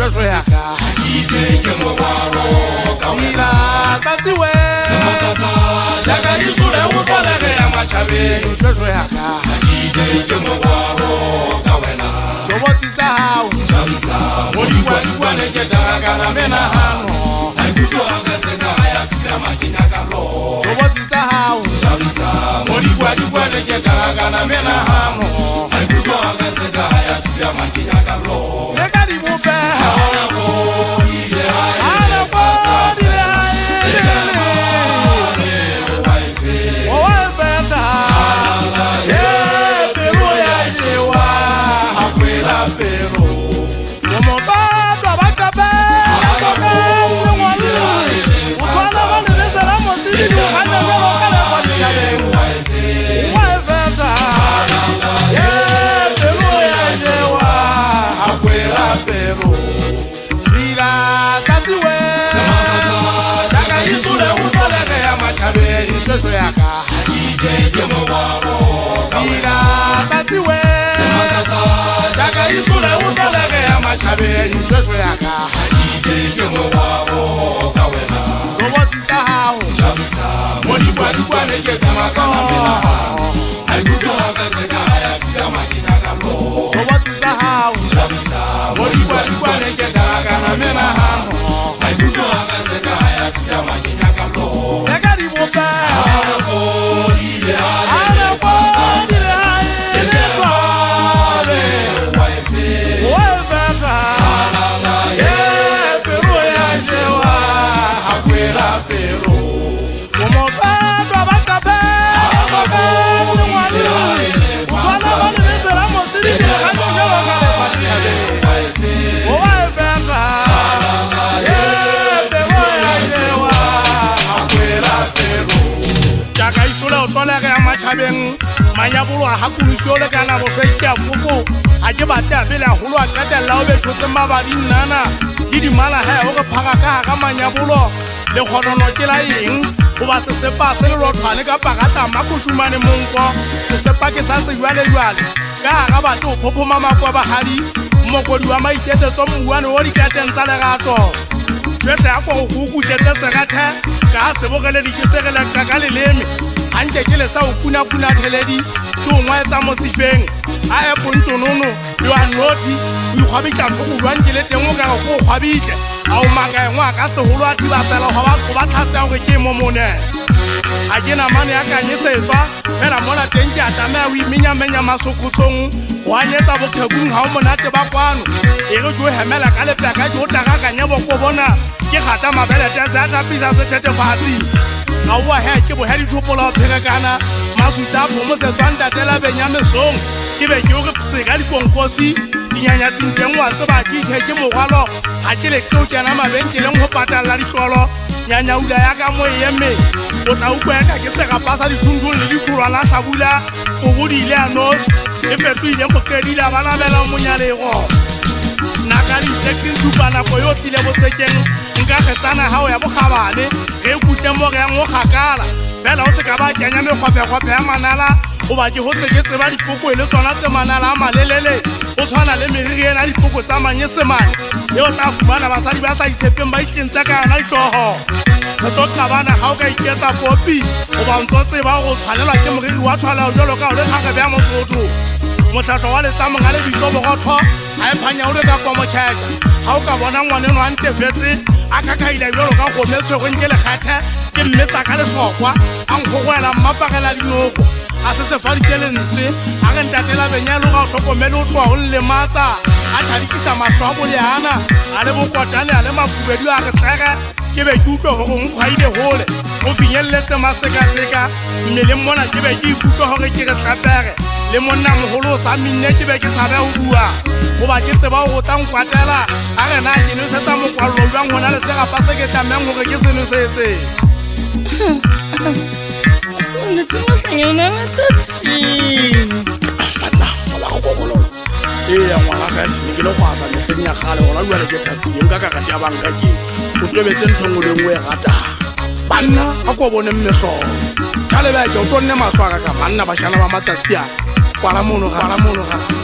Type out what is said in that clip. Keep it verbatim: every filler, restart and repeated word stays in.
Joshua Yaka, Sila, Tatiwe, Jaka Yusula, Upolare, Machabe, Joshua Yaka, so what is the house? What do you want to get Dagana Menahano? So what is the house? What do you want to get Dagana Menahano? Joshua Yaka, Sila, Tatiwe, Jaka Yusula, Upolare, Machabe, Joshua Yaka. So what is the house? What do you want to get Dagana? So what is the house? What do you want to get Dagana Menahano? Machabeng, Mayabula, Hakun Sholagana, Fake Fufu, Ajabata, Bella Hula, Kata Laube, Chotamabadi Nana, Didi Mala, Oga Paraka, Mayabulo, the Horonokila, who was a sepa, Senor Panica Pagata, Makushumani Munko, Sepakisas, Rally, Garabato, Popo Mama Kwabahari, Mokoduama, get someone who already got ten Salarato. Just Aqua, who get the Serata, Gas, Vogale, Kakali Leme. Anje kele sa ukuna kuna teledi to nwa tsa mo sifeng a e pontsho nono yo anoti yo khwabika go rwangele tengwe ka go khwabike a o manga ngwa ka seholo a thiba sela go ba go ba tlhasa go ke mo mone a ke na mane ya ka nyesetswa fela mola teng ke atame a o iminya menya masokotsong wa nyetsa bokhekung ha o monate ba kwano e re go hemela ka lepeka go taga ka nyebo go bona ke gata mabele tsa tsa pisa se tetefatsi Awa he ke bo hedi thopola pherekana masuta phomo se tswanda tela benyame song ke be ke o re pseka di konkosi dinyanya tsintengwa se ba ke ke mogwalo ha ke le ke o kena mabenkeleng go patala ditlolo nyanya ula ya ka mo yeme o tla ukweka ke se ga pasa dithundung le ditholwana hlabula o bodile a not e fetile mo kedila bana bela monyalego naka di tekin supana go yo tile bo tsekeng nka khetsana ha o ya bogabane ge kutse mo ge ngo khakala fela o se ka ba kenya me khope khope ya manala o ba ke hotse ke tseba dipoko le tsona tse manala a malelele o tshwana le meriri ena dipoko tsa manyesemane e o tla fumana basadi ba sa itshepeng ba ikentsa ka na hloho tlo tlabana ga o ka iketsa popi o ba ntse tseba go tshwanelwa ke moriri wa tshwala o jalo ka o le tlhage ba mosotho motlhatlho wa letsa mongale bitso bogotho a e phanya o le ka kwa mochacha ga o ka bona ngwaneno a ntefetse a kakaila jalo ka go metswego nke le kgathe ke mmetsa ka lesokwa a nkgogwela mmapagela dinoko a se se faditse lentswe a re ntatela benyalo ga o tlhokomele o tloa o nlematsa a tšhadikisa matlho a boleana a le bokotane a le mafubedu a re tsege ke be ke utlwe gore nkgwaile gole o finyelletse masekaseka mmeleng mona ke be ke ikutlwe gore ke re tlapege le monna mogolo o sa minne ke be ke tshabe go bua goba ke tseba go tla nkwatela a re na ke nosetsa mokwalolo jwang gona le segapa se ke tlameng gore ke se nosetse Iya ngwana ka ne ke le go asa mehleng ya gale gona jwale ke thapileng ka karate ya banka ke o tobetse nthong le ngwe gata banna a go bone mmego ka le ba ke o tonne maswaka ka banna ba shana ba matsatsi a kwala mono ga mono ga